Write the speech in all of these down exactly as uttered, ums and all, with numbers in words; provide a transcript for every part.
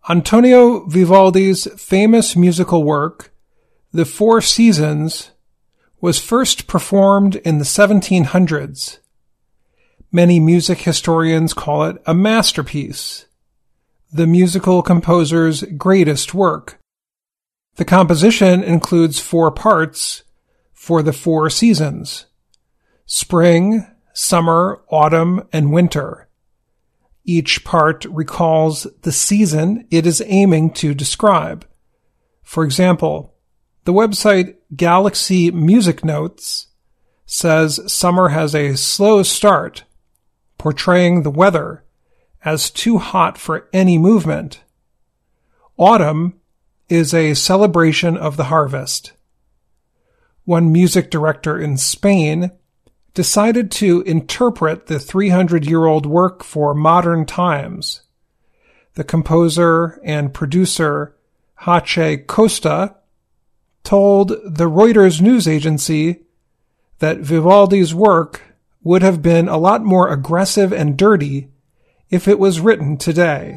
Antonio Vivaldi's famous musical work, The Four Seasons, was first performed in the seventeen hundreds. Many music historians call it a masterpiece, the musical composer's greatest work. The composition includes four parts for the four seasons: spring, summer, autumn, and winter. Each part recalls the season it is aiming to describe. For example, the website Galaxy Music Notes says summer has a slow start, portraying the weather as too hot for any movement. Autumn is a celebration of the harvest. One music director in Spain decided to interpret the three hundred year old work for modern times. The composer and producer Hache Costa told the Reuters news agency that Vivaldi's work would have been a lot more aggressive and dirty if it was written today.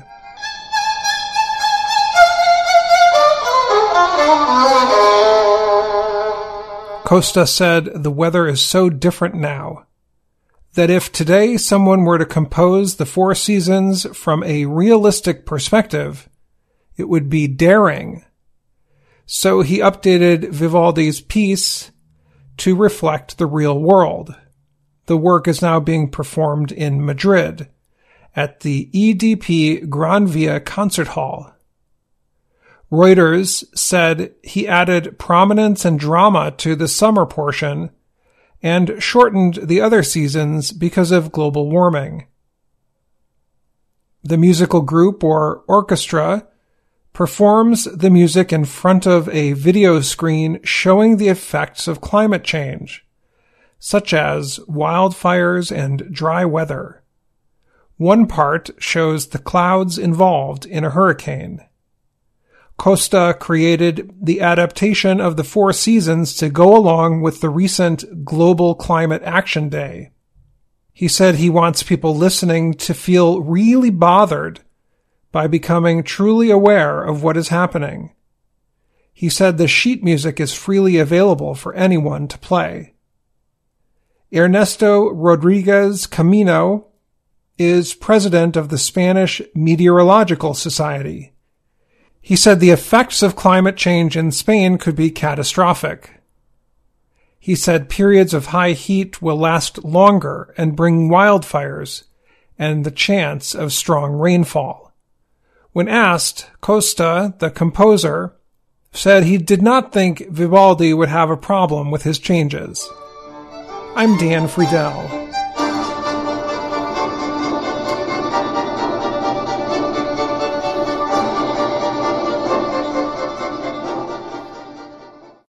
Costa said the weather is so different now that if today someone were to compose the Four Seasons from a realistic perspective, it would be daring. So he updated Vivaldi's piece to reflect the real world. The work is now being performed in Madrid at the E D P Gran Via Concert Hall. Reuters said he added prominence and drama to the summer portion and shortened the other seasons because of global warming. The musical group or orchestra performs the music in front of a video screen showing the effects of climate change, such as wildfires and dry weather. One part shows the clouds involved in a hurricane. Costa created the adaptation of the Four Seasons to go along with the recent Global Climate Action Day. He said he wants people listening to feel really bothered by becoming truly aware of what is happening. He said the sheet music is freely available for anyone to play. Ernesto Rodriguez Camino is president of the Spanish Meteorological Society. He said the effects of climate change in Spain could be catastrophic. He said periods of high heat will last longer and bring wildfires and the chance of strong rainfall. When asked, Costa, the composer, said he did not think Vivaldi would have a problem with his changes. I'm Dan Friedel.